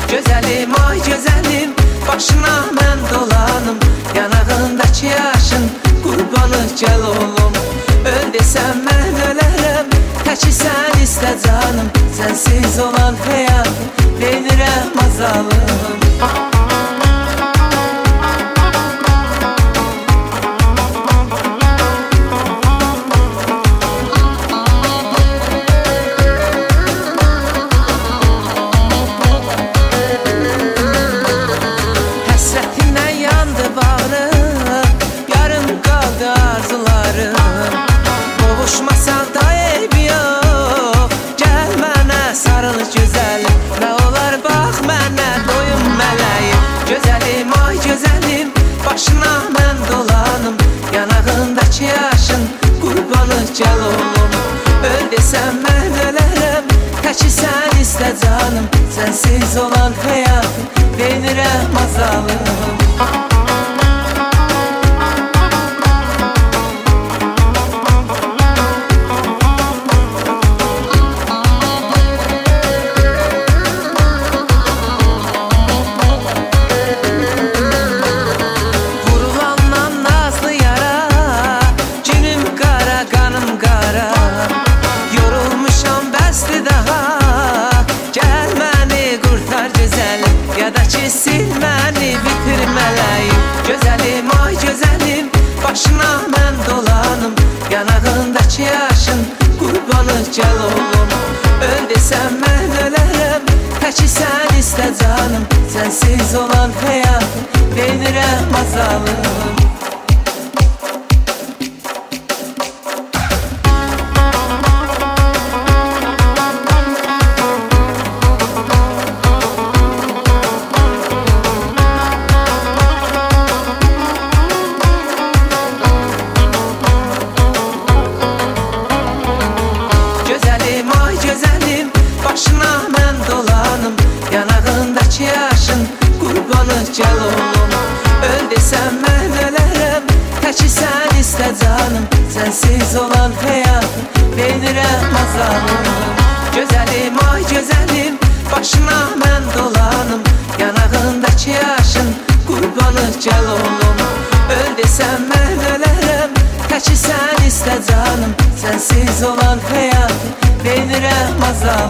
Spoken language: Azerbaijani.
Gözəlim, ay gözəlim, başına mən dolanım. Yanağındakı yaşın qurbanı gəl oğlum. Öl desəm mən ölərəm, təki sən istə canım. Sənsiz olan həyat verirəm azalım. Başına mən dolanım, yanağındakı yaşın qurbanı gəl oğlum. Öl desəm mən ölərəm, təki sən istə canım. Sənsiz olan həyat verirəm azalım. Sil məni, bitir mələyim. Gözəlim, ay gözəlim, başına mən dolanım. Yanağındakı yaşın qurbanı gəl oğlum. Öl desəm mən ölərəm, təki sən istə canım. Sənsiz olan həyat verirəm azalım. Başına mən dolanım, yanağındakı yaşın qurbanı gəl oğlum. Öl desəm mən ölərəm, təki sən istə canım. Sənsiz olan həyat verirəm azalım. Gözəlim, ay gözəlim, başına mən dolanım. Yanağındakı yaşın qurbanı gəl oğlum. Öl desəm mən ölərəm, təki sən istə canım. Sənsiz olan həyat verirəm azalım.